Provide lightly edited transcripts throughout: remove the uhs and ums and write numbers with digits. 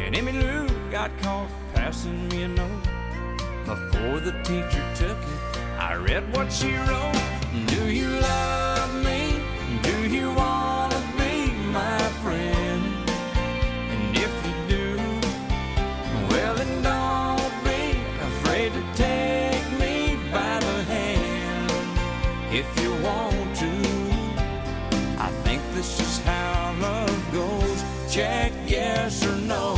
And Emmy Lou got caught passing me a note. Before the teacher took it, I read what she wrote. Do you love me? Do you want to be my friend? And if you do, well then don't be afraid to take me by the hand. If you want to, I think this is how love goes. Check yes or no.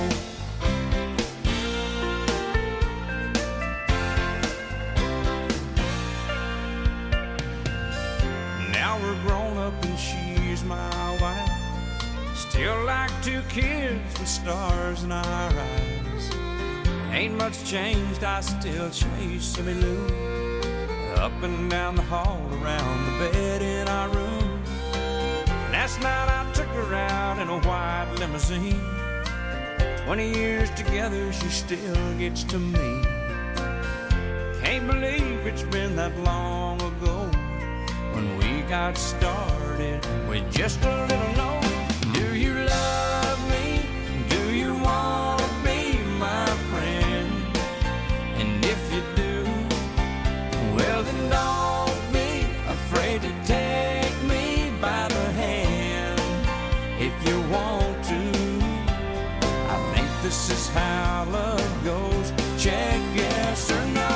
Now we're grown up and she's my wife. Still like two kids with stars in our eyes. Ain't much changed, I still chase Emmy Lou up and down the hall, around the bed in our room. Last night I took her out in a white limousine. 20 years together, she still gets to me. Can't believe it's been that long ago when we got started with just a little note. Do you love me? Do you want to be my friend? And if you do, well then don't be afraid to take me by the hand. If you want to, I think this is how love goes. Check yes or no.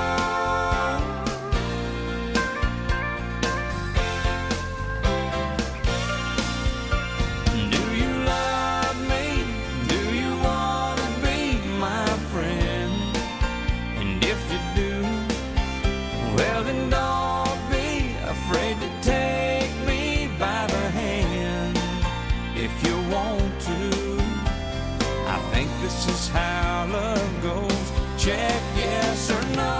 This is how love goes. Check yes or no.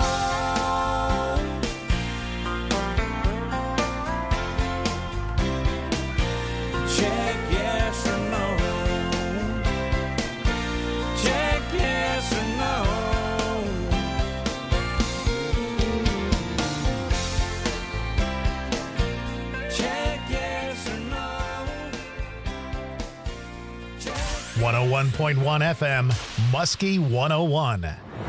Check yes or no. Check yes or no. Check yes or no. 101.1 FM, Muskie 101.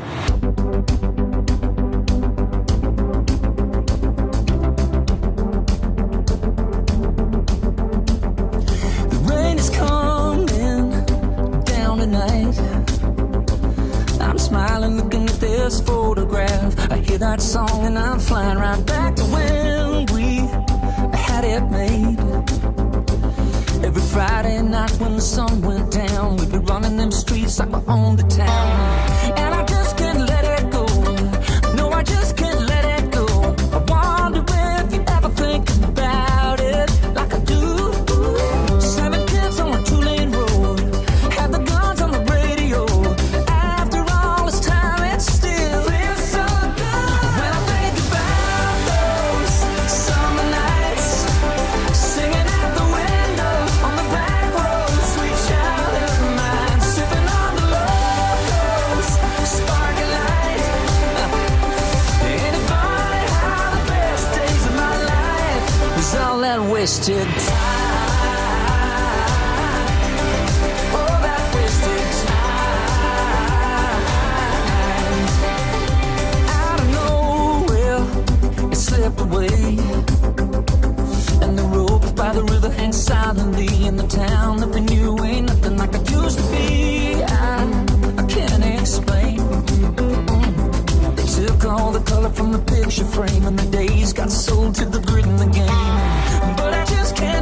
The rain is coming down tonight. I'm smiling looking at this photograph. I hear that song and I'm flying right back to when we had it made. Every Friday night when the sun went down, we'd be running them streets like we owned the town. And I just can't let it go. No, I just can't let it go. I wonder if you ever think about it like I do. 7 kids on a 2-lane road, had the guns on the radio. After all this time, it still feels so good. When I think about those summer nights, singing at the window on the back road, sweet childhood of mine, sipping on the locals, sparkling light. Ain't it funny how the best days of my life was all that wasted time? Oh, that wasted time. Out of nowhere, it slipped away. And the rope by the river hangs silently in the town that we knew ain't nothing like it used to be. I can't explain. They took all the color from the picture frame and the days got sold to the grid in the game. But I just can't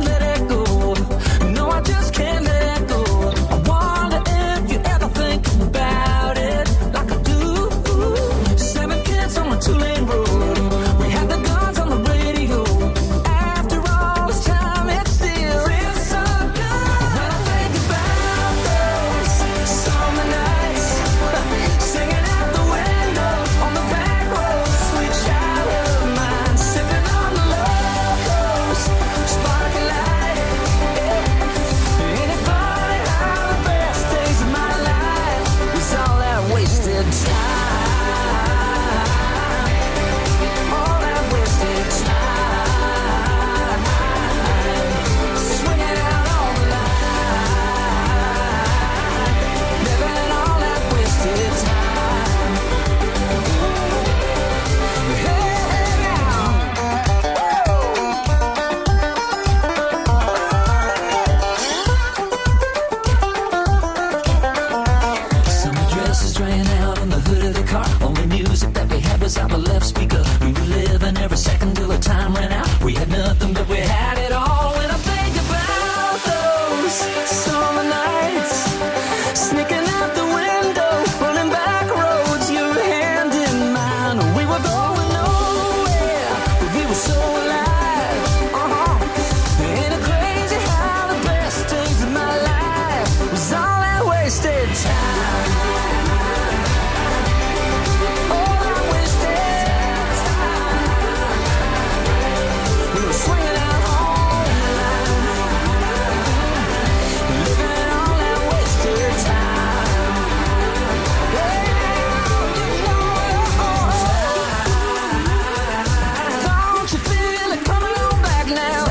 wasted time. All that wasted time. We were swinging out on the line, living all that wasted time. Yeah, you know it all. Don't you feel it coming on back now?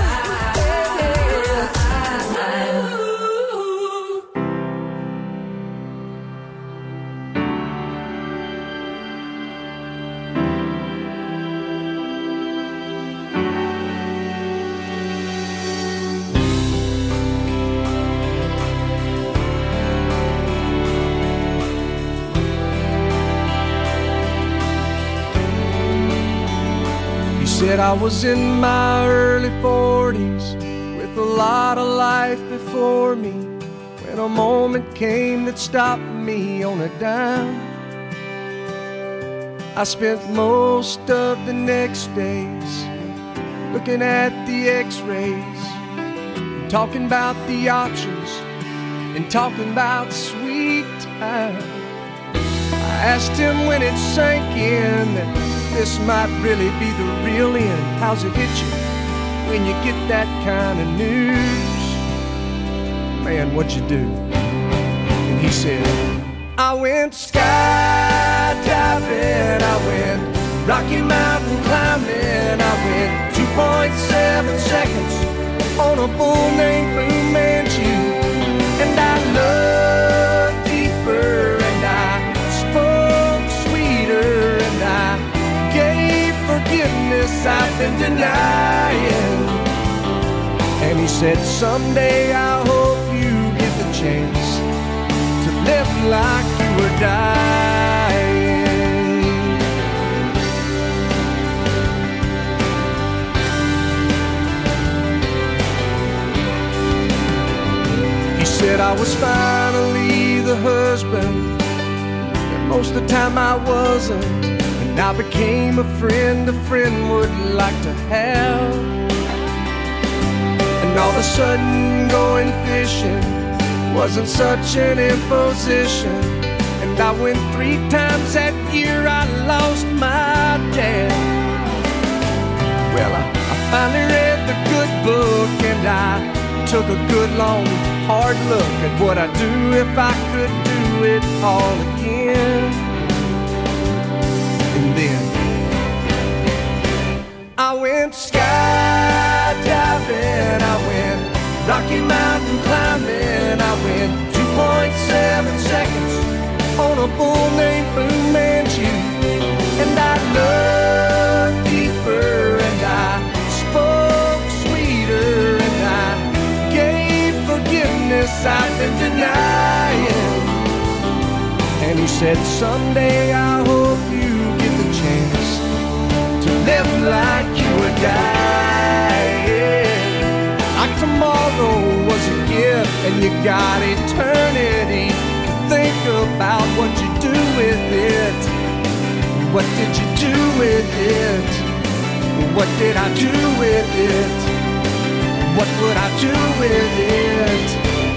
Said I was in my early 40s with a lot of life before me, when a moment came that stopped me on a dime. I spent most of the next days looking at the x-rays, talking about the options and talking about sweet time. I asked him when it sank in that this might really be the real end. How's it hit you when you get that kind of news? Man, what'd you do? And he said, I went skydiving, I went Rocky Mountain climbing, I went 2.7 seconds on a bull named Fu Manchu. And I loved deeper, and I spoke sweeter, and I gave forgiveness I've been denying. And he said, someday I hope you get the chance to live like you were dying. He said I was finally the husband, but most of the time I wasn't. I became a friend would like to have. And all of a sudden going fishing wasn't such an imposition. And I went 3 times that year, I lost my dad. Well, I finally read the good book, and I took a good long hard look at what I'd do if I could do it all again. And then I went skydiving, I went Rocky Mountain climbing, I went 2.7 seconds on a bull named Fu Manchu. And I loved deeper, and I spoke sweeter, and I gave forgiveness I've been denying. And he said, someday I hope you get the chance to live like you were dying. Like tomorrow was a gift, and you got eternity to think about what you do with it. What did you do with it? What did I do with it? What would I do with it?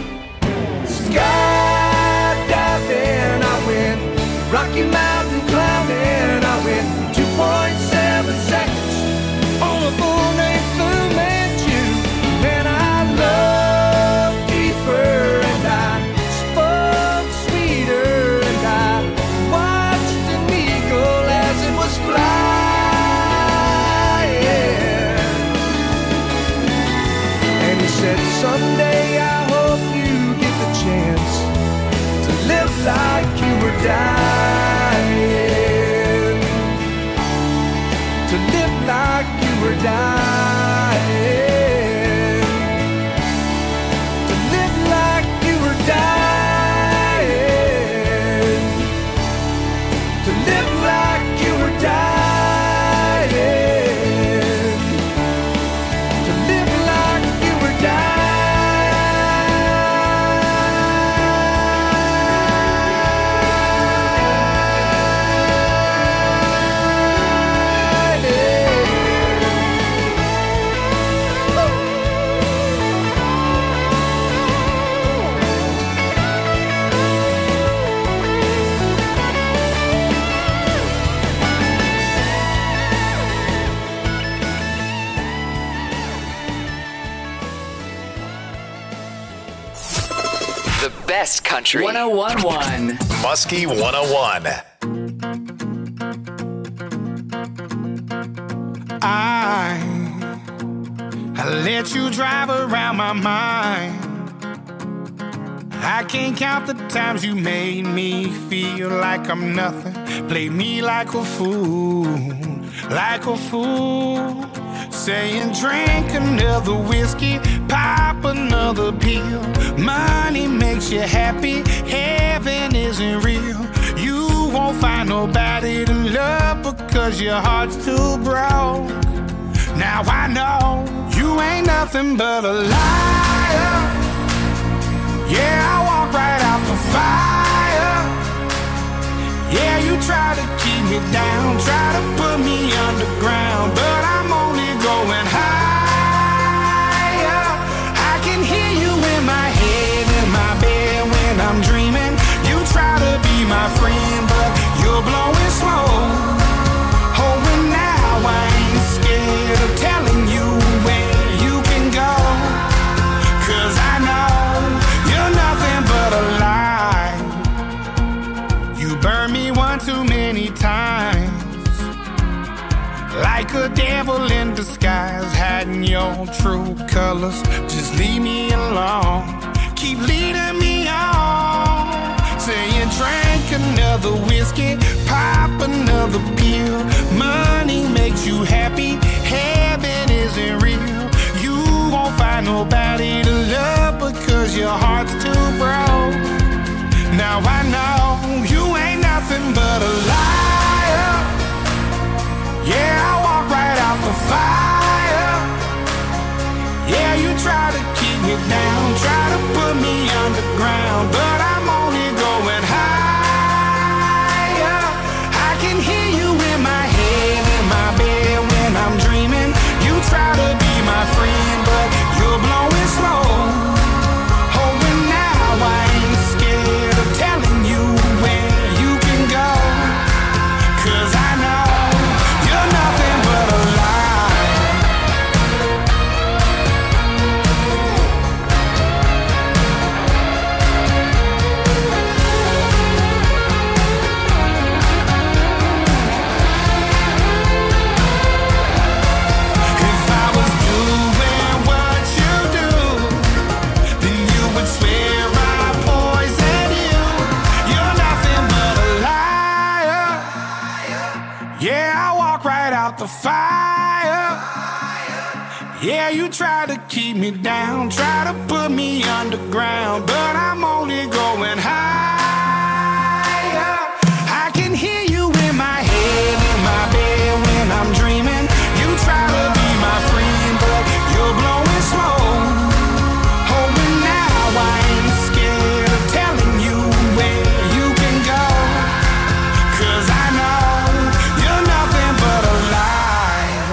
Skydiving, I went Rocky Mountain climbing, I went 2.7 seconds on a bull named Fu Manchu. And I loved deeper, and I spoke sweeter, and I watched an eagle as it was flying. And he said, someday I hope you get the chance to live like you were dying. To live like you were dying. To live like you were dying. To live like you were dying. To live like you were dying. Country 101.1. Muskie 101. I let you drive around my mind. I can't count the times you made me feel like I'm nothing. Play me like a fool, like a fool. Saying drink another whiskey, pop another pill. Money makes you happy, heaven isn't real. You won't find nobody to love because your heart's too broke. Now I know you ain't nothing but a liar. Yeah, I walk right out the fire. Yeah, you try to keep me down, try to put me underground, but I'm only going higher. I can hear you in my head, in my bed when I'm dreaming. You try to be my friend, but you're blowing smoke. Oh, and now I ain't scared of telling you where you can go, 'cause I know you're nothing but a lie. You burn me one too many times, like a devil in disguise, hiding your true colors. Just leave me alone, keep leading me on. Saying drink another whiskey, pop another pill. Money makes you happy, heaven isn't real. You won't find nobody to love because your heart's too broke. Now I know you ain't nothing but a liar. Yeah, I walk right out the fire. Yeah, you try to keep me down, try to put me underground, but I'm only going higher. I can hear you in my head, in my bed when I'm dreaming. You try to be my friend, but you're blowing smoke. Oh, and now I ain't scared of telling you where you can go, 'cause I know you're nothing but a lie. If I was doing what you do, then you would swear I poisoned you. You're nothing but a liar. Yeah, I walk right out the fire. Yeah, you try to keep me down, try to put me underground, but I'm only going higher. I can hear you in my head, in my bed when I'm dreaming. You try to be my friend, but you're blowing smoke. Oh, and now I ain't scared of telling you where you can go, 'cause I know you're nothing but a lie.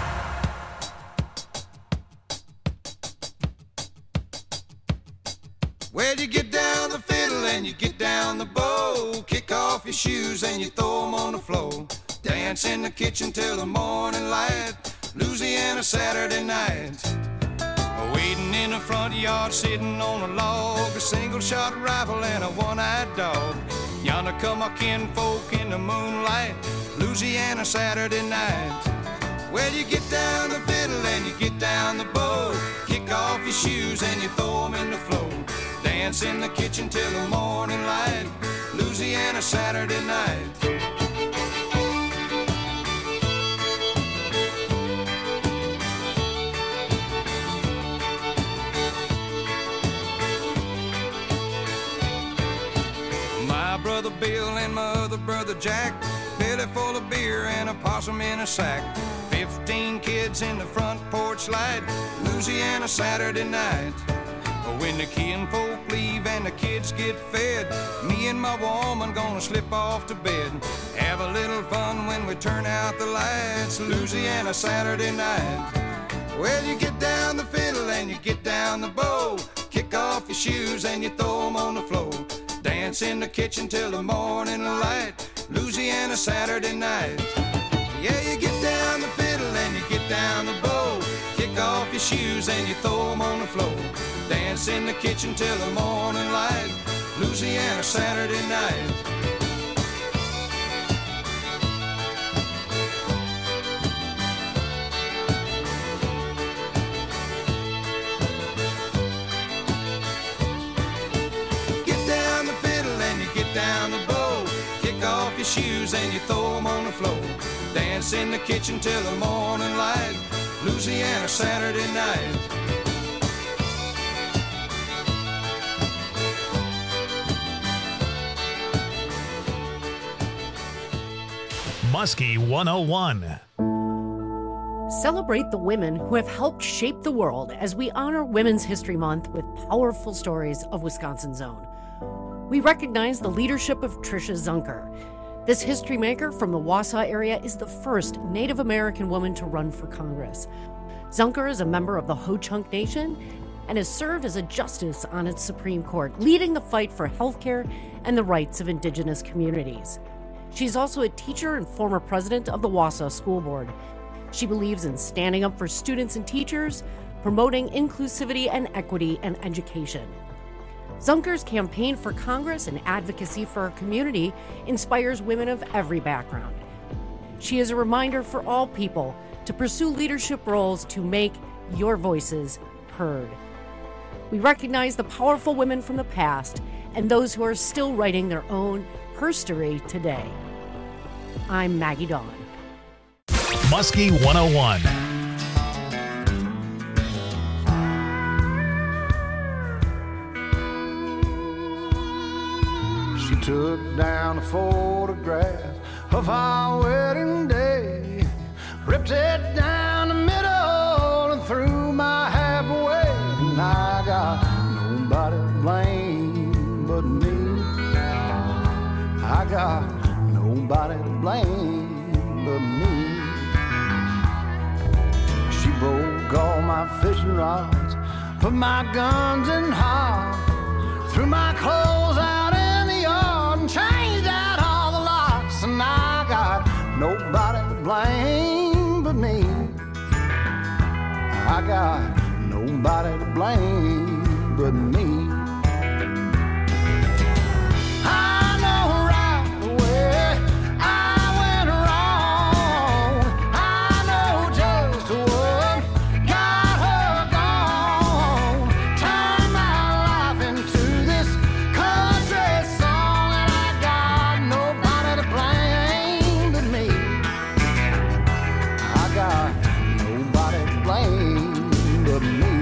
Well, you get down the fiddle and you get down the bow. Kick off your shoes and you throw them on the floor. Dance in the kitchen till the morning light. Louisiana Saturday night. Waiting in the front yard, sitting on a log. A single shot rifle and a one-eyed dog. Yonder come our kinfolk in the moonlight. Louisiana Saturday night. Well, you get down the fiddle and you get down the bow. Kick off your shoes and you throw them in the floor. Dance in the kitchen till the morning light. Louisiana Saturday night. My brother Bill and my other brother Jack, belly full of beer and a possum in a sack. 15 kids in the front porch light. Louisiana Saturday night. When the kinfolk leave and the kids get fed, me and my woman gonna slip off to bed. Have a little fun when we turn out the lights. Louisiana Saturday night. Well, you get down the fiddle and you get down the bow. Kick off your shoes and you throw them on the floor. Dance in the kitchen till the morning light. Louisiana Saturday night. Yeah, you get down the fiddle and you get down the bow. Kick off your shoes and you throw them on the floor. Dance in the kitchen till the morning light. Louisiana Saturday night. Get down the fiddle and you get down the bow. Kick off your shoes and you throw them on the floor. Dance in the kitchen till the morning light. Louisiana Saturday night. Muskie 101. Celebrate the women who have helped shape the world as we honor Women's History Month with powerful stories of Wisconsin's own. We recognize the leadership of Tricia Zunker. This history maker from the Wausau area is the first Native American woman to run for Congress. Zunker is a member of the Ho-Chunk Nation and has served as a justice on its Supreme Court, leading the fight for healthcare and the rights of Indigenous communities. She's also a teacher and former president of the Wausau School Board. She believes in standing up for students and teachers, promoting inclusivity and equity and education. Zunker's campaign for Congress and advocacy for our community inspires women of every background. She is a reminder for all people to pursue leadership roles to make your voices heard. We recognize the powerful women from the past and those who are still writing their own herstory today. I'm Maggie Dawn. Muskie 101. She took down a photograph of our wedding day, ripped it down the middle and threw my half away. And I got nobody to blame but me. I got nobody to blame but me. She broke all my fishing rods, put my guns in hide, threw my clothes out in the yard and changed out all the locks. And I got nobody to blame but me. I got nobody to blame but me. I know right away I went wrong. I know just what got her gone. Turned my life into this country song, and I got nobody to blame but me. I got nobody to blame but me.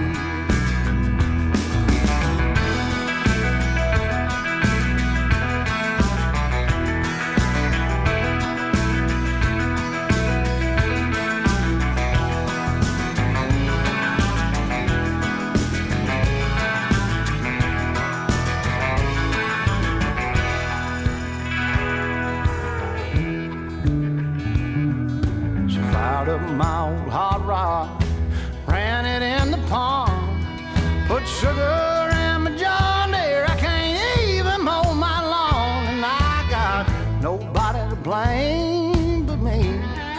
She fired up my old hot rod, ran it in the pond, put sugar in my John Deere. I can't even mow my lawn, and I got nobody to blame but me.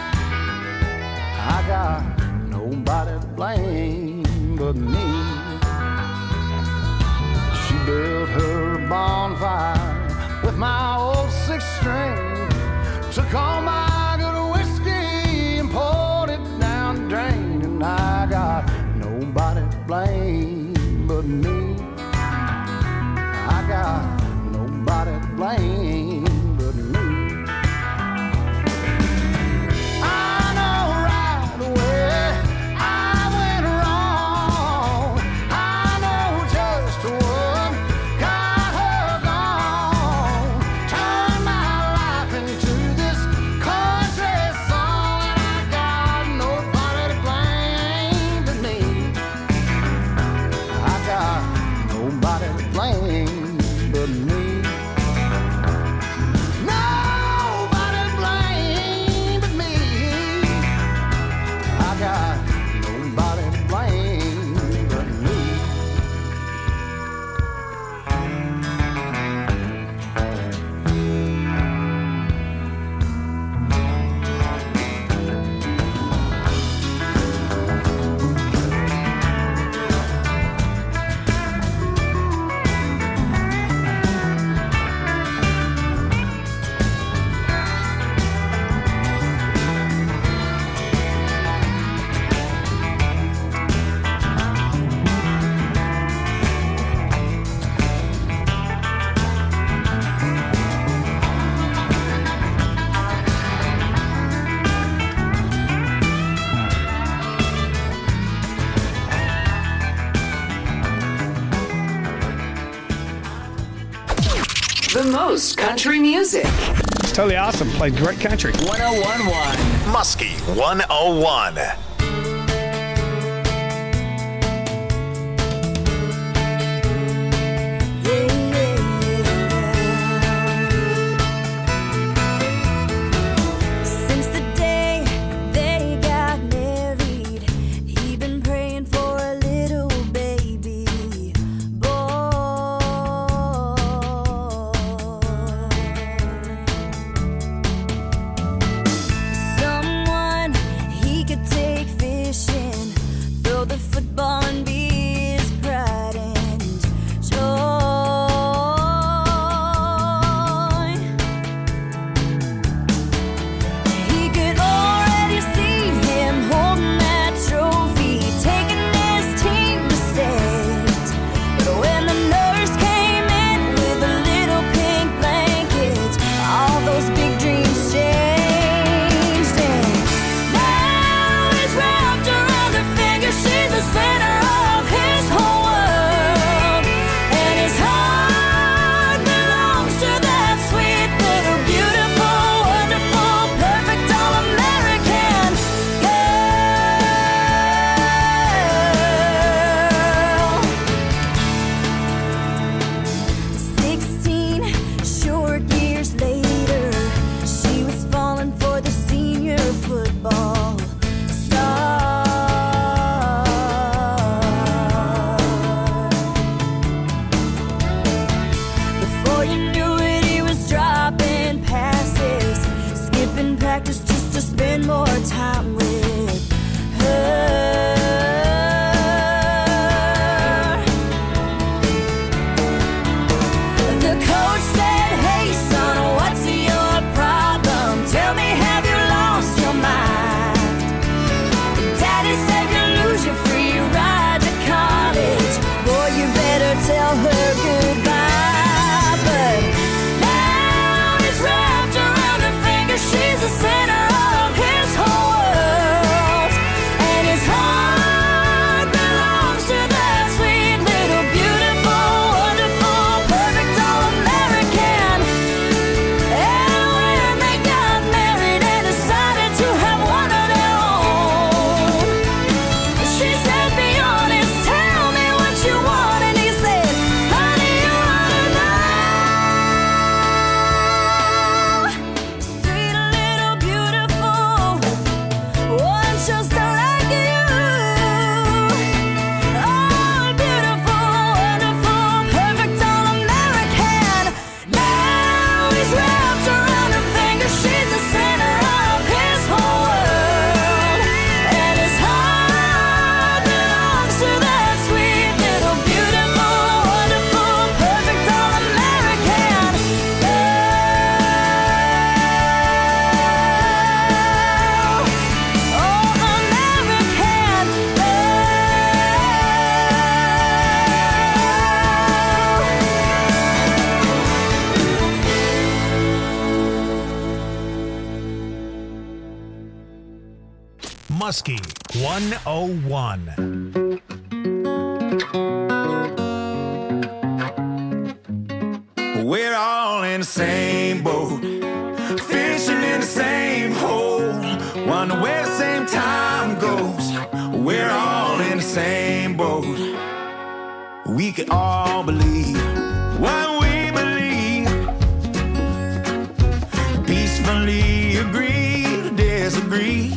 I got nobody to blame but me. She built her a bonfire with my old six string, took all my good whiskey and poured it down the drain. And I got nobody to blame but me. I got nobody to blame but me. I know right away I went wrong. I know just what got her gone. Turned my life into this country The most country music. It's totally awesome. Played great country. 101.1. Muskie 101. Muskie 101. We're all in the same boat, fishing in the same hole, wonder where the same time goes. We're all in the same boat. We can all believe what we believe, peacefully agree to disagree.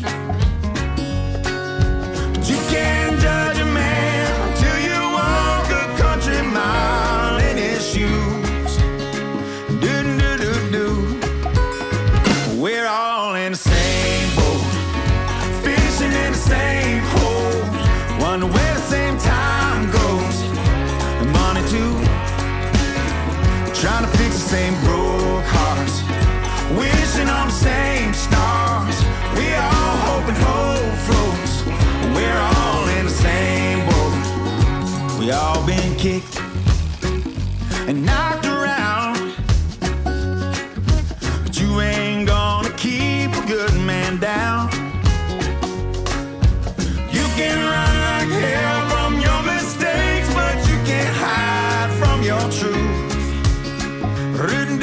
But you can't judge a man till you walk a country mile in his shoes. We're all in the same boat, fishing in the same hole, wonder where the same time goes. And money too, trying to fix the same broke hearts, wishing on the same stars. We all hope and hope floats. We're all in the same boat. We all been kicked and knocked around, but you ain't gonna keep a good man down. You can run like hell from your mistakes, but you can't hide from your truth.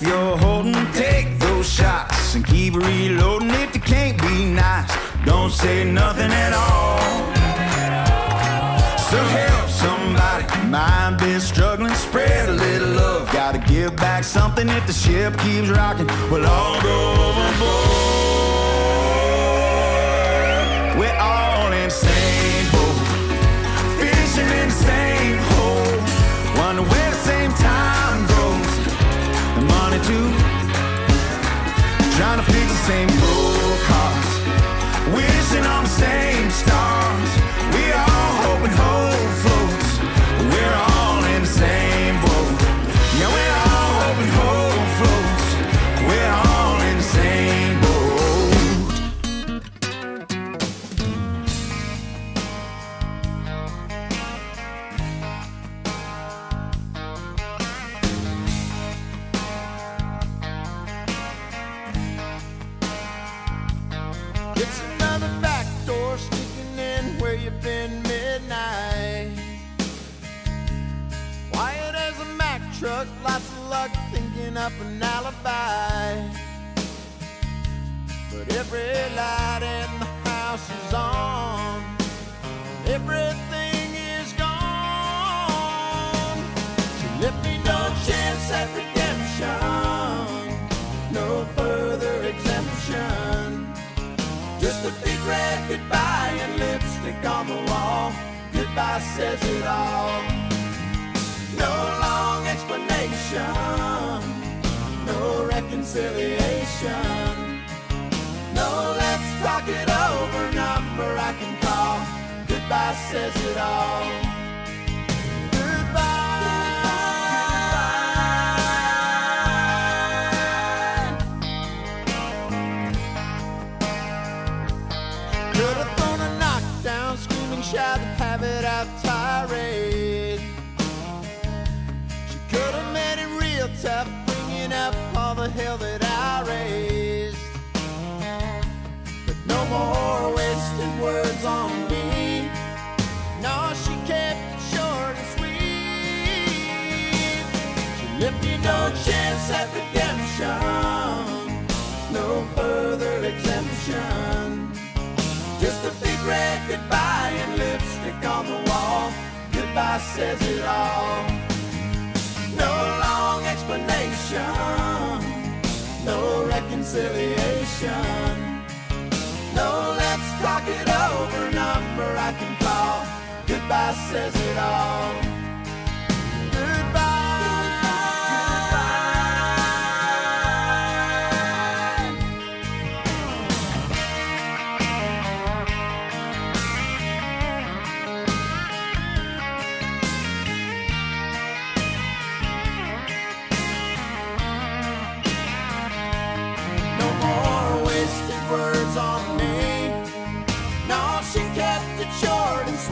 you're holding, take those shots and keep reloading. If you can't be nice, don't say nothing at all. So help somebody, might be struggling, spread a little love. Gotta give back something if the ship keeps rocking. We'll all go overboard. We're all in the same boat, fishing in the same hole. Wonder where the same time goes, the money too. Trying to fix the same broke hearts, wishing on the same stars. We all hope and hope floats. We're all in the same boat. Yeah, we're all hope and hope floats. We're all in the same boat. It's another back door sneaking in where you've been midnight. Quiet as a Mack truck, lots of luck thinking up an alibi. But every light in the house is on, everything is gone. She left me no chance at redemption, no further exemption. Just a big red goodbye and lipstick on the wall. Goodbye says it all. No long explanation, no reconciliation. No, let's talk it over, number I can call. Goodbye says it all. Could have thrown a knockdown, screaming, shout, have it out tirade. She could have made it real tough, bringing up all the hell that I raised. But no more wasted words on me. No, she kept it short and sweet. She left me no chance at redemption, no further exemption. Just a big red goodbye and lipstick on the wall. Goodbye says it all. No long explanation, no reconciliation. No, let's talk it over, number I can call. Goodbye says it all. Words on me. No, she kept it short and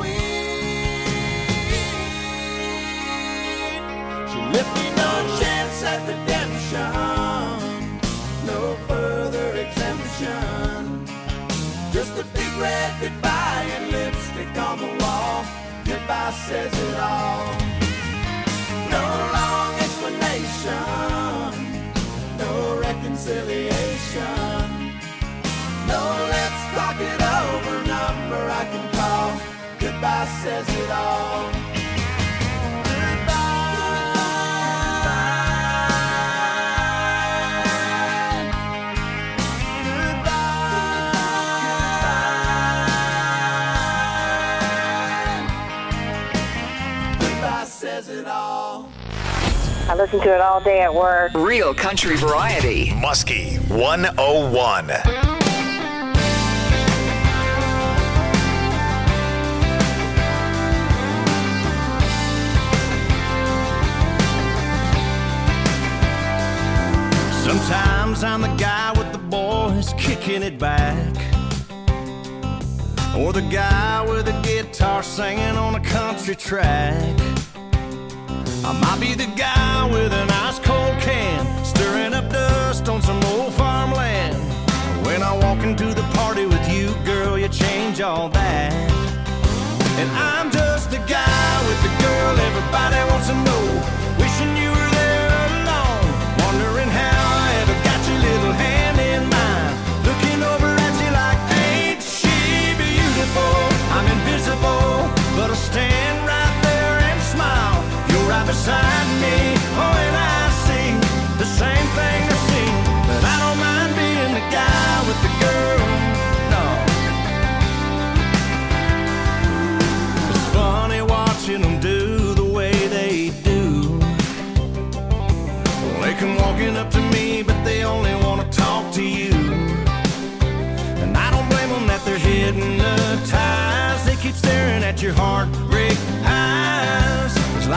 sweet. She left me no chance at redemption, no further exemption. Just a big red goodbye and lipstick on the wall. Goodbye says it all. No long explanation, no reconciliation. No, let's talk it over, number I can call. Goodbye says it all. Goodbye says it all. I listen to it all day at work. Real country variety. Muskie 101. Sometimes I'm the guy with the boys kicking it back, or the guy with a guitar singing on a country track. I might be the guy with an ice cold can, stirring up dust on some old farmland. When I walk into the party with you, girl, you change all that. And I'm just the guy with the girl everybody wants to know, wishing you were there alone, wondering how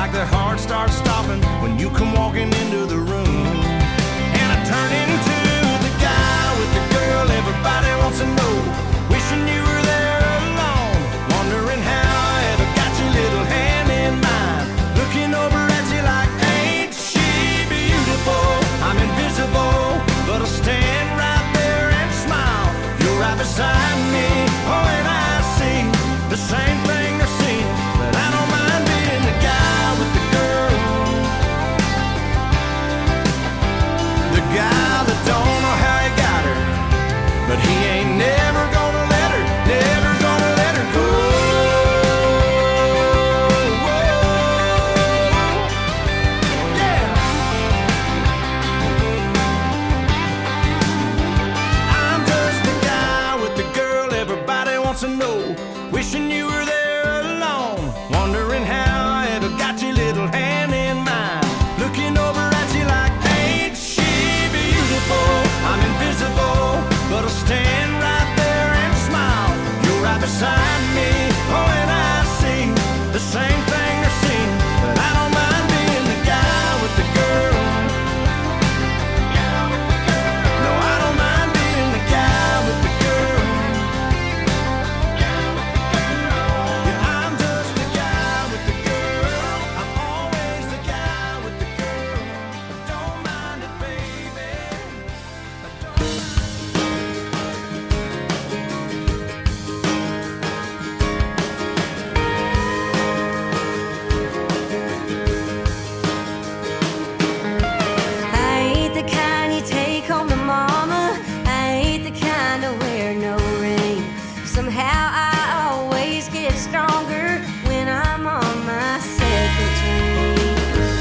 like their heart starts stopping when you come walking into the room. And I turn into the guy with the girl everybody wants to know, wishing you were there alone, wondering how I ever got your little hand in mine, looking over at you like, ain't she beautiful? I'm invisible, but I'll stand right there and smile. You're right beside me, oh, and I see the same thing they're seeing, but I don't mind being the guy with the girl, the guy that don't know how he got her, but he ain't never gonna let her, never gonna let her go. Yeah. I'm just the guy with the girl everybody wants to know, wishing you were there alone, wondering how I ever got your little hand in mine, looking over at you like, ain't she beautiful? I'm invisible, but I'll stand right there and smile. You're right beside me, oh, and I see the same thing they're seeing, but I don't mind being the guy with the girl. No, I don't mind being the guy with the girl. Yeah, I'm just the guy with the girl. I'm always the guy with the girl. I don't mind it, baby. I don't. I ain't the kind you take home to mama. I ain't the kind to wear no ring. Somehow I always get stronger when I'm on my second drink.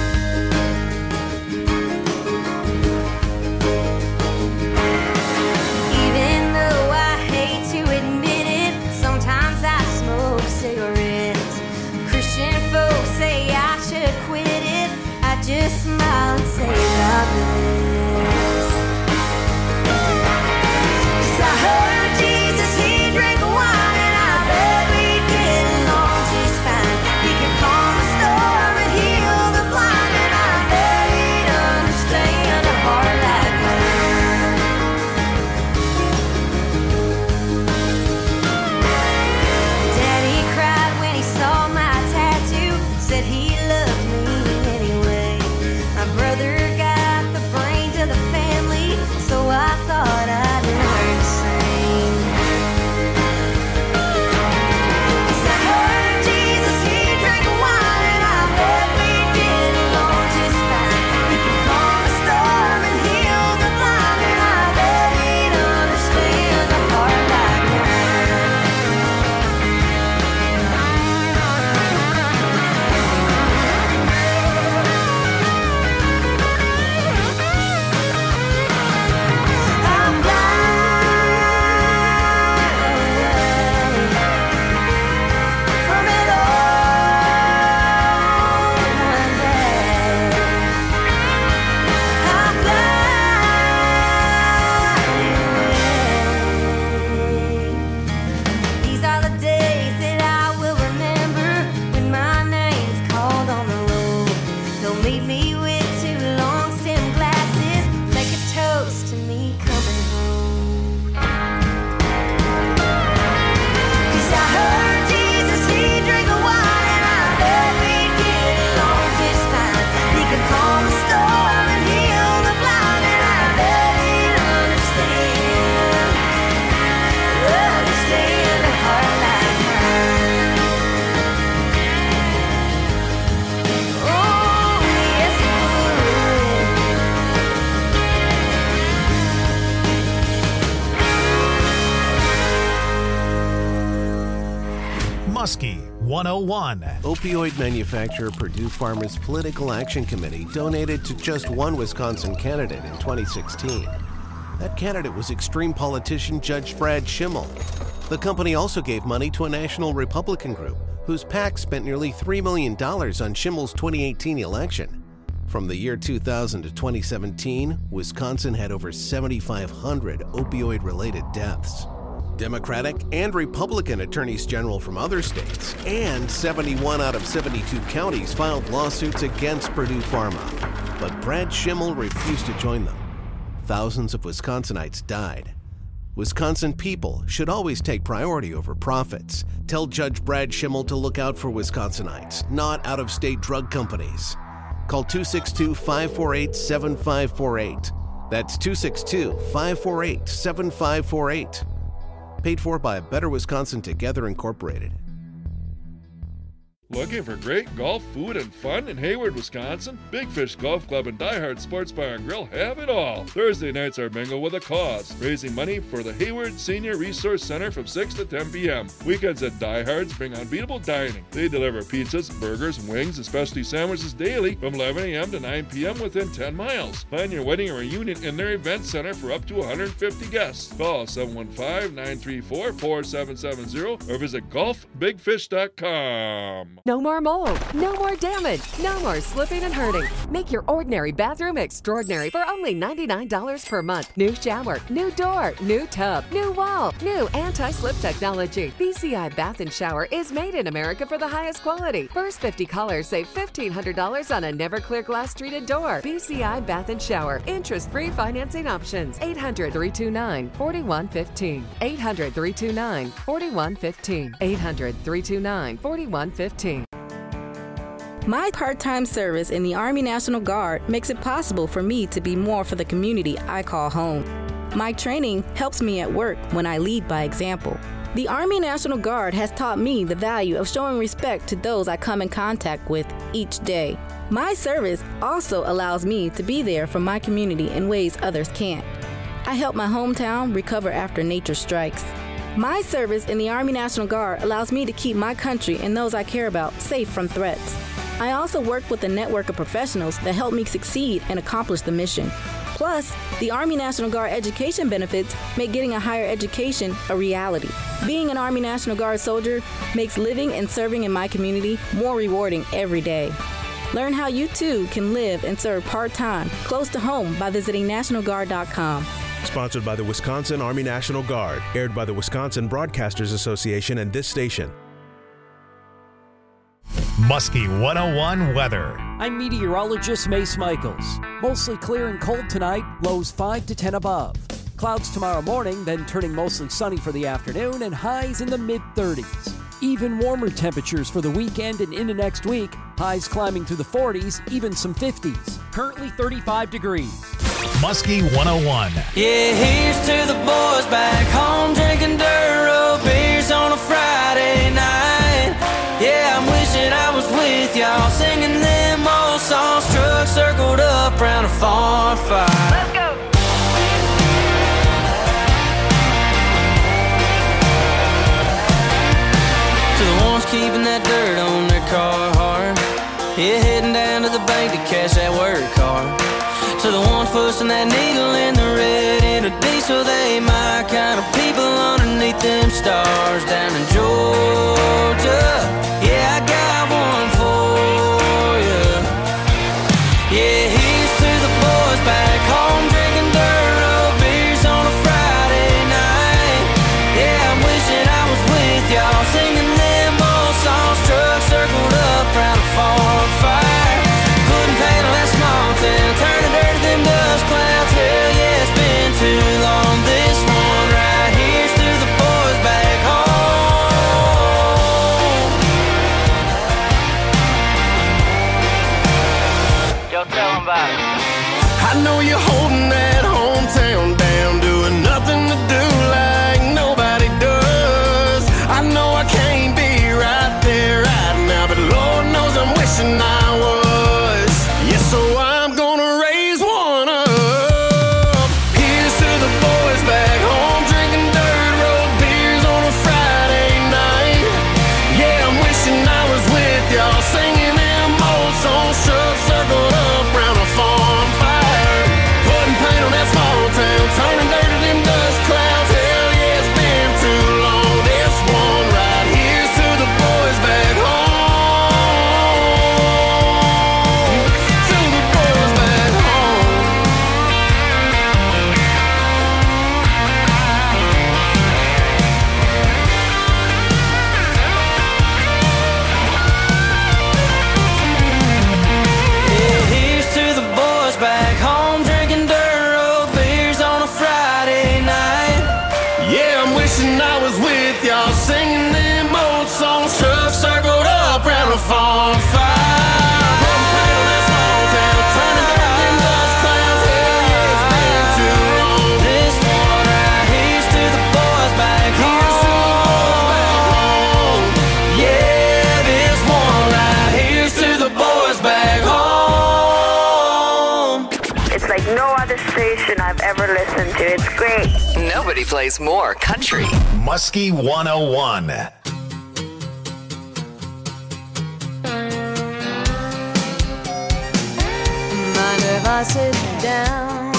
Even though I hate to admit it, sometimes I smoke cigarettes. Christian folks say I should quit it. I just smile and say God bless. 'Cause I heard Jesus, he drank wine, and I bet we get along just fine. He can calm the storm and heal the blind, and I bet he'd understand a heart like mine. Daddy cried when he saw my tattoo, said he loved me anyway. My brother got the brains of the family, so I thought I'd learn to sing. 'Cause I heard Jesus, he drank wine, and I bet we get along just fine. He can calm the storm and heal the blind, and I bet he'd understand a heart like mine. I'm from it all one day. I'll fly. These are the days that I will remember when my name's called on the road. They'll meet me with 2 long stem glasses, make a toast to me coming home. 'Cause I heard Jesus, he drank a wine, and I bet we'd get along just fine. He could calm the storm and heal the blind, and I bet he'd understand a heart like mine. Oh, yes, he would. Muskie 101. Opioid manufacturer Purdue Pharma's Political Action Committee donated to just one Wisconsin candidate in 2016. That candidate was extreme politician Judge Brad Schimmel. The company also gave money to a national Republican group whose PAC spent nearly $3 million on Schimmel's 2018 election. From the year 2000 to 2017, Wisconsin had over 7,500 opioid-related deaths. Democratic and Republican attorneys general from other states, and 71 out of 72 counties filed lawsuits against Purdue Pharma. But Brad Schimmel refused to join them. Thousands of Wisconsinites died. Wisconsin people should always take priority over profits. Tell Judge Brad Schimmel to look out for Wisconsinites, not out-of-state drug companies. Call 262-548-7548. That's 262-548-7548. Paid for by Better Wisconsin Together Incorporated. Looking for great golf, food, and fun in Hayward, Wisconsin? Big Fish Golf Club and Die Hard Sports Bar and Grill have it all. Thursday nights are bingo with a cause, raising money for the Hayward Senior Resource Center from 6 to 10 p.m. Weekends at Die Hard's bring unbeatable dining. They deliver pizzas, burgers, wings, and specialty sandwiches daily from 11 a.m. to 9 p.m. within 10 miles. Plan your wedding or reunion in their event center for up to 150 guests. Call 715-934-4770 or visit golfbigfish.com. No more mold, no more damage, no more slipping and hurting. Make your ordinary bathroom extraordinary for only $99 per month. New shower, new door, new tub, new wall, new anti-slip technology. BCI Bath and Shower is made in America for the highest quality. First 50 callers save $1,500 on a never clear glass treated door. BCI Bath and Shower. Interest-free financing options. 800-329-4115. 800-329-4115. 800-329-4115. My part-time service in the Army National Guard makes it possible for me to be more for the community I call home. My training helps me at work when I lead by example. The Army National Guard has taught me the value of showing respect to those I come in contact with each day. My service also allows me to be there for my community in ways others can't. I help my hometown recover after nature strikes. My service in the Army National Guard allows me to keep my country and those I care about safe from threats. I also work with a network of professionals that help me succeed and accomplish the mission. Plus, the Army National Guard education benefits make getting a higher education a reality. Being an Army National Guard soldier makes living and serving in my community more rewarding every day. Learn how you too can live and serve part-time close to home by visiting nationalguard.com. Sponsored by the Wisconsin Army National Guard. Aired by the Wisconsin Broadcasters Association and this station. Muskie 101 weather. I'm meteorologist Mace Michaels. Mostly clear and cold tonight, lows 5 to 10 above. Clouds tomorrow morning, then turning mostly sunny for the afternoon and highs in the mid-30s. Even warmer temperatures for the weekend and into next week. Highs climbing through the 40s, even some 50s. Currently 35 degrees. Muskie 101. Yeah, here's to the boys back home drinking dirt road beers on a Friday night. Yeah, I'm wishing I was with y'all singing them old songs. Trucks circled up round a farm fire. Let's go. To the ones keeping that dirt on their car hard. Yeah, heading down to the bank to cash that work card. To the ones pushing that needle in the red in a diesel, they my kind of people underneath them stars down in Georgia. Yeah, I got one for you. Yeah, here's to the boys back home drinking dirt road beers on a Friday night. Yeah, I'm wishing I was with y'all singing them old songs. Trucks circled up round a farm fire. Couldn't paddle that small town, turning dirt to them dust clouds. Hell yeah, it's been too long. This one right here's to the boys back home. Yo, tell them about it. I know you're holding that hometown down, doing nothing to do like nobody does. I know I can't be right there right now, but Lord knows I'm wishing I was. Yeah, so I'm gonna raise one up. Here's to the boys back home drinking dirt road beers on a Friday night. Yeah, I'm wishing I was with y'all singing them old songs. Trucks circled up round a farm fire. Putting station I've ever listened to. It's great. Nobody plays more country. Muskie 101. Mind if I sit down?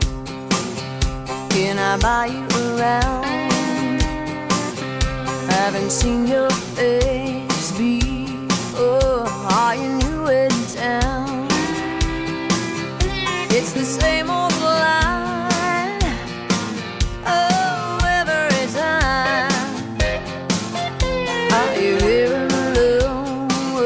Can I buy you around? Haven't seen your face before. Are you new in town? It's the same old line. Oh, every time. Are you here alone?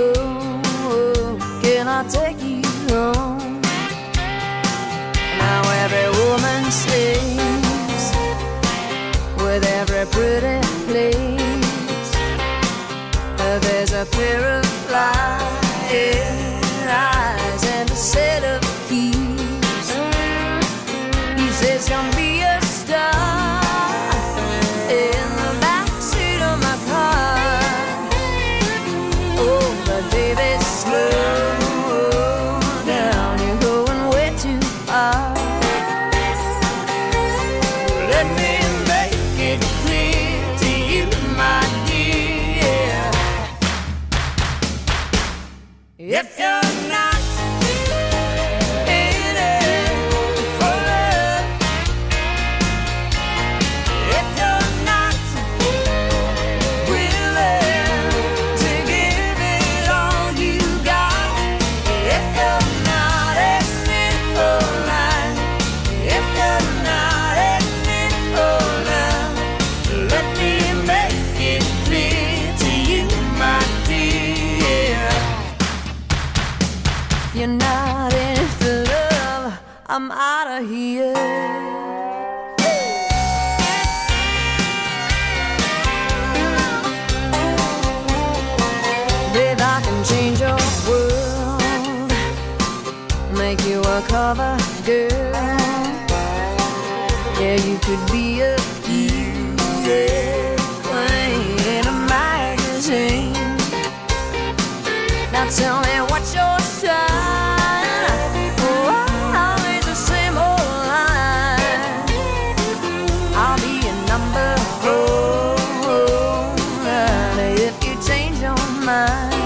Can I take you home? Now every woman sings with every pretty place. There's a pair of flying eyes and a set of keys. He says, "Come be a star in the backseat of my car." Oh, but baby, slow down, you're going way too far. Let me make it clear to you, my dear. If you're not in it for love, if you're not willing to give it all you got, if you're not in it for life, if you're not in it for love, let me make it clear to you, my dear. If you're not in it for love, I'm out of here. Babe, I can change your world, make you a cover girl. Yeah, you could be a queen in a magazine. Now tell me what's your sign? Oh, always the same old line. I'll be a number 4 if you change your mind.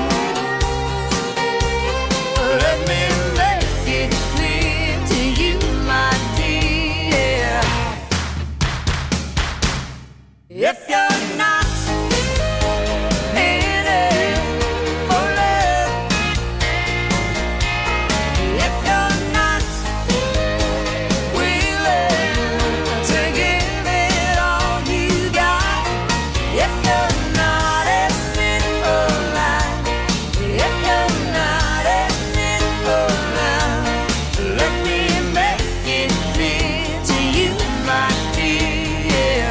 Let me make it clear to you, my dear. If you're not in it for love, if you're not willing to give it all you got, if you're not in it for life, if you're not in it for love, let me make it clear to you, my dear.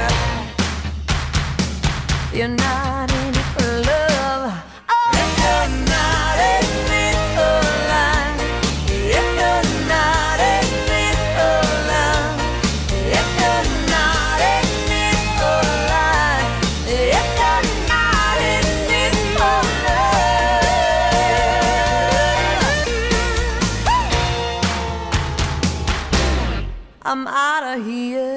You're not in it for love. If you're not in it for life, if you're not in it for love, if you're not in it for life, if you're not in it for love, I'm out of here.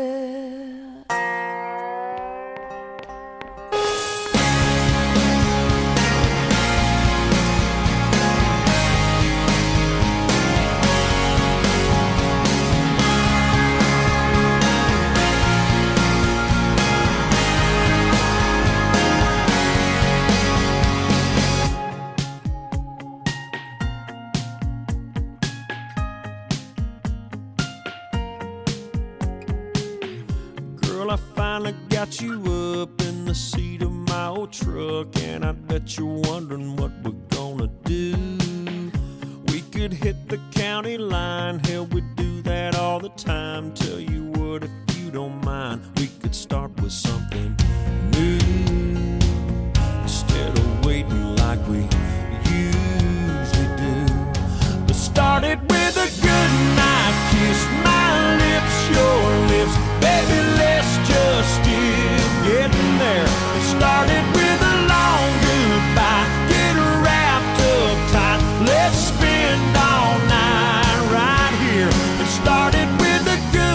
Girl, I finally got you up in the seat of my old truck, and I bet you're wondering what we're gonna do. We could hit the county line, hell, we do that all the time. Tell you what, if you don't mind, we could start with something new instead of waiting like we usually do. Let's start it with a good night kiss, my lips, your lips, baby, let's just get getting there. It started with a long goodbye, get wrapped up tight, let's spend all night right here. It started with a good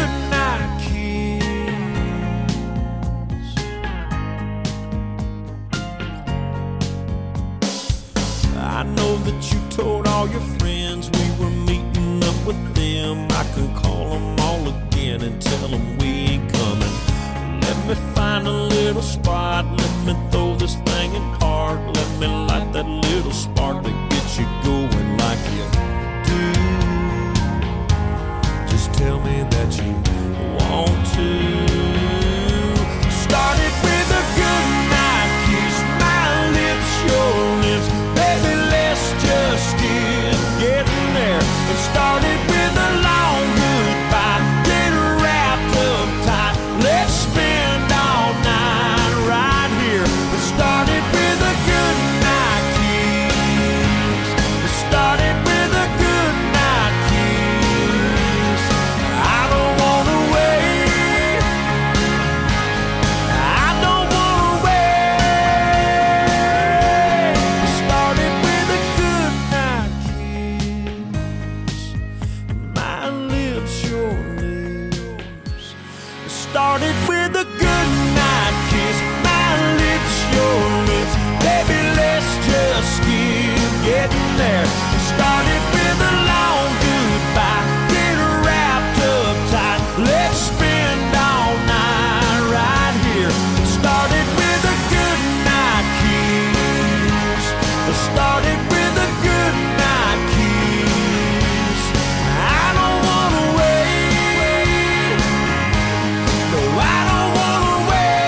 with them, I can call them all again and tell them we ain't coming. Let me find a little spot, let me throw this thing in park, let me light that little spark that gets you going like you do. Just tell me that you want to. Started with a good night kiss, my lips, your lips, baby, let's just get getting there. It started with a long goodbye, get wrapped up tight, let's spend all night right here. It started with a good night kiss. It started with a good night kiss. I don't wanna wait. I don't wanna wait. It started with a good night kiss. My lips, your lips. It started with a good night kiss. My lips, your lips. Baby, let's just keep getting there. It started with a long goodbye. Get wrapped up tight. Let's spend all night right here. It started with a good night kiss. It started with a good night kiss. I don't wanna wait. No, I don't wanna wait.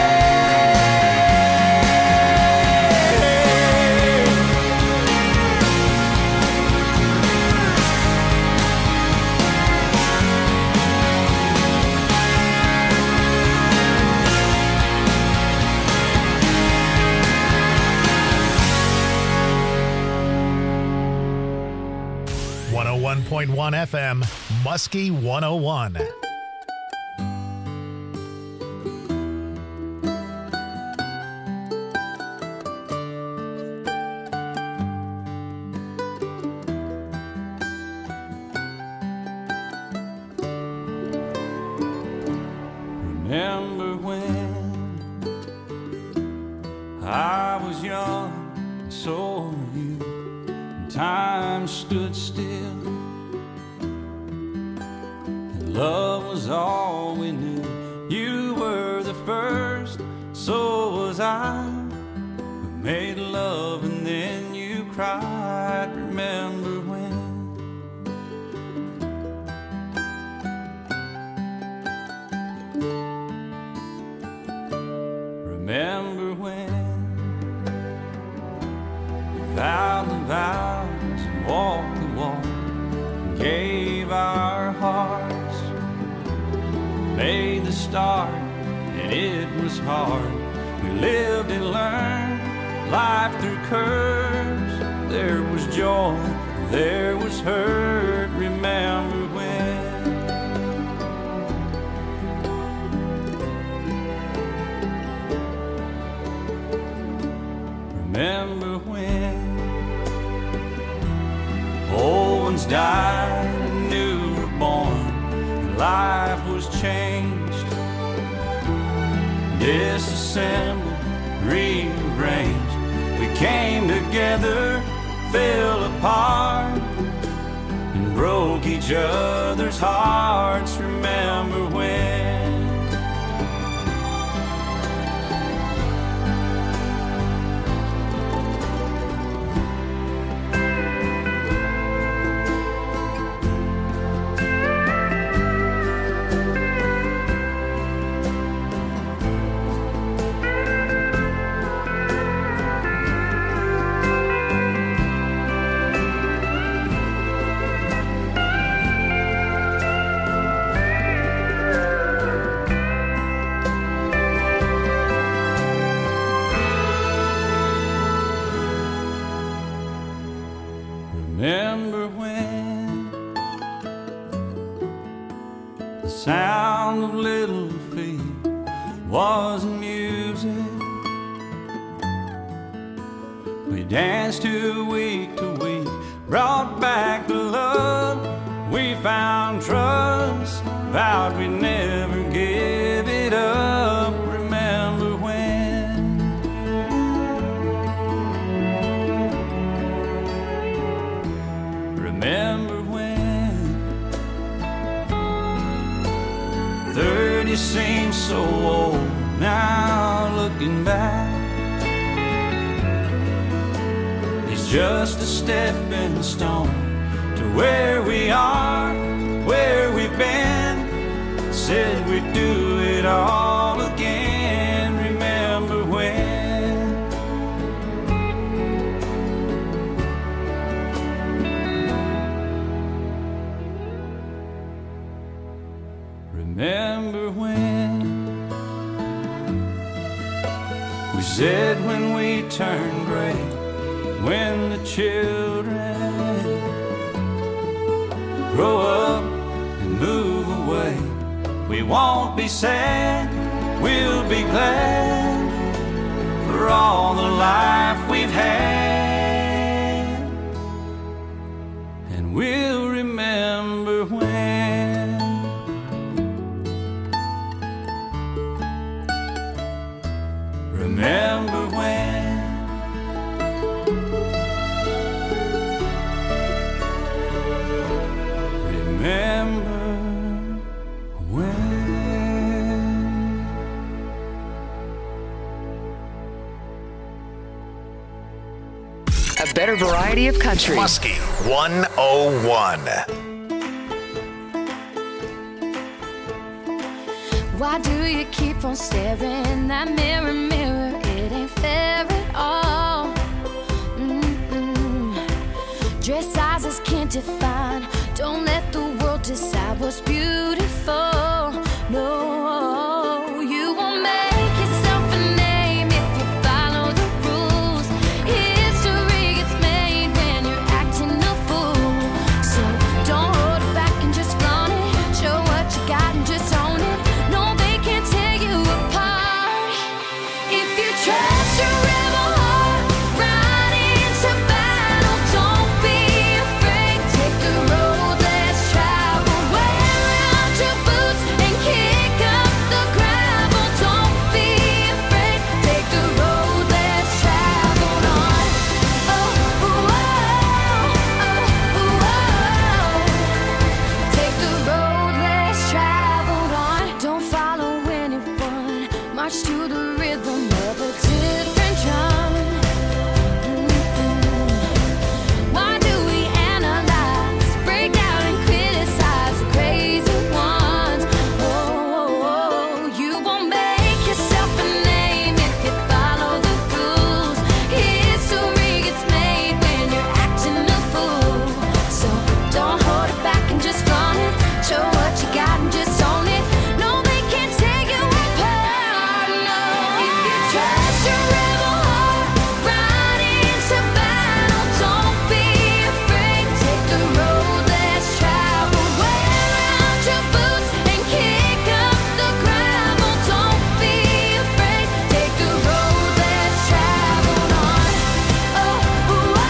.1 FM, Muskie 101. Remember when I was young, and so were you, and time stood still, and love was all we knew. You were the first, so was I. We made love and then you cried. Remember when? Remember when we vowed the vows and walked the walk and gave our hearts, made the start and it was hard. We lived and learned life through curves. There was joy, there was hurt. Remember when? Remember when old ones died and new were born, and life was changed, disassembled, rearranged. We came together, fell apart, and broke each other's hearts. Remember when? Remember when the sound of little feet was music? We danced to week, brought back the love. We found trust, vowed we'd never give it up. Remember when? Remember when already seems so old now looking back. It's just a stepping stone to where we are, where we've been. Said we'd do it all again. Remember when? Remember when we said when we turn gray, when the children grow up and move away, we won't be sad, we'll be glad for all the life we've had. And we'll remember when. Remember when. Remember when. A better variety of country. Muskie 101. Why do you keep on staring in that mirror, mirror? It ain't fair at all. Dress sizes can't define. Don't let the world decide what's beautiful. No, you won't make yourself a name if you follow the rules. History gets made when you're acting a fool. So don't hold it back and just flaunt it. Show what you got and just own it. No, they can't tear you apart. If you trust your rebel heart, ride into battle. Don't be afraid. Take the road less traveled. Wear out your boots and kick up the gravel. Don't be afraid. Take the road less traveled on. Oh, oh, oh, oh, oh. Take the road less traveled on. Don't follow anyone. March to the rhythm of a different drum. Why do we analyze, break down and criticize the crazy ones? Oh, you won't make yourself a name if you follow the rules. History gets made when you're acting a fool. So don't hold it back and just flaunt it. Show what you got and just own it. No, they can't take you apart. No, if you trust your rebel heart, ride into battle. Don't be afraid. Take the road less traveled. Wear out your boots and kick up the gravel. Don't be afraid. Take the road less traveled on. Oh, oh,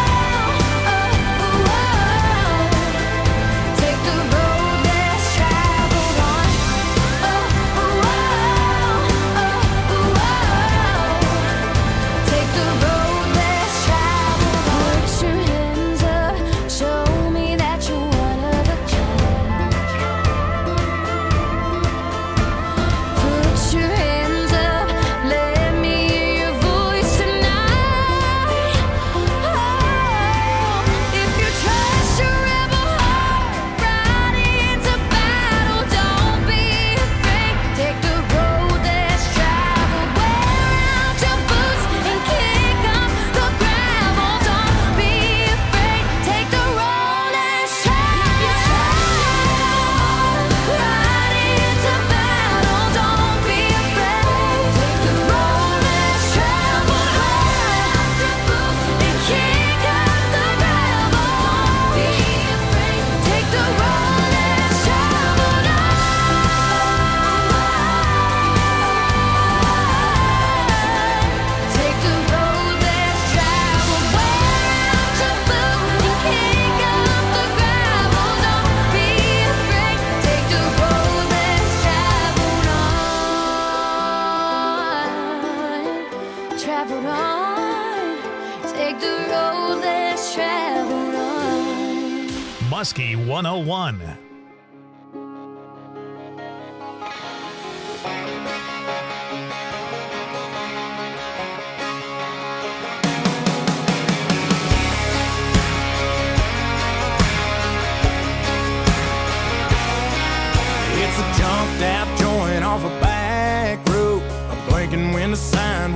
oh, oh. Take the road less traveled on. Oh, oh, oh, oh. Take the road less traveled on. Put your hands up, show me that you're one of a kind. Put your hands up, let me hear your voice tonight. Oh, if you trust your rebel heart, ride into battle. Don't be afraid. Take the road less traveled. Wear out your boots and kick up the gravel. Don't be afraid. Take the road less traveled. Ride into battle. Don't be afraid. Take the road less traveled. Wear out your boots and kick up the gravel. Don't be afraid. Take the road less traveled. Take the road less traveled. Wear out your boots and kick up the gravel. Don't be afraid. Take the road less traveled on. Traveled on. Take the road less traveled on. Muskie 101.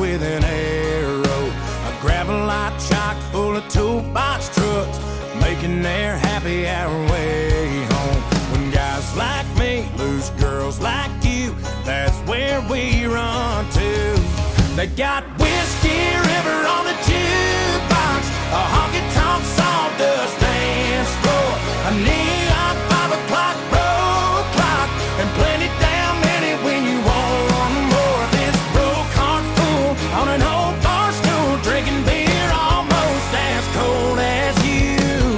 with an arrow. A gravel-lot chock full of toolbox trucks, making their happy hour way home. When guys like me lose girls like you, that's where we run to. They got Whiskey River on the jukebox, a honky-tonk sawdust dance floor, a neon 5 o'clock road clock, and plenty damn many when you want more. This broke heart fool on an old bar stool, drinking beer almost as cold as you.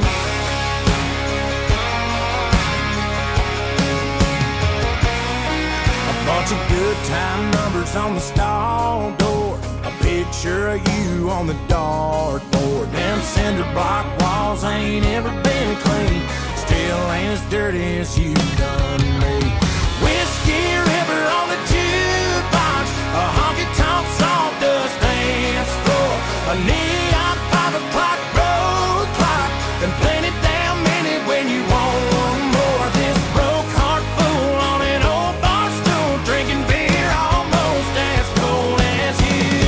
A bunch of good time numbers on the stall door, a picture of you on the dartboard. Them cinder block walls ain't ever been clean, still ain't as dirty as you done me. Whiskey River on the jukebox, a honky-tonk sawdust dance floor, a neon 5 o'clock road clock, and plenty damn many when you want more. This broke heart fool on an old bar stool, drinking beer almost as cold as you.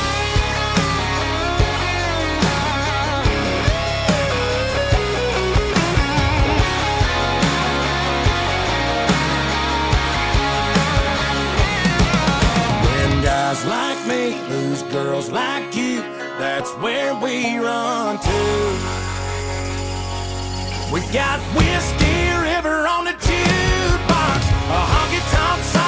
When guys like me lose girls like you, that's where we run to. We got Whiskey River on the jukebox, a honky-tonk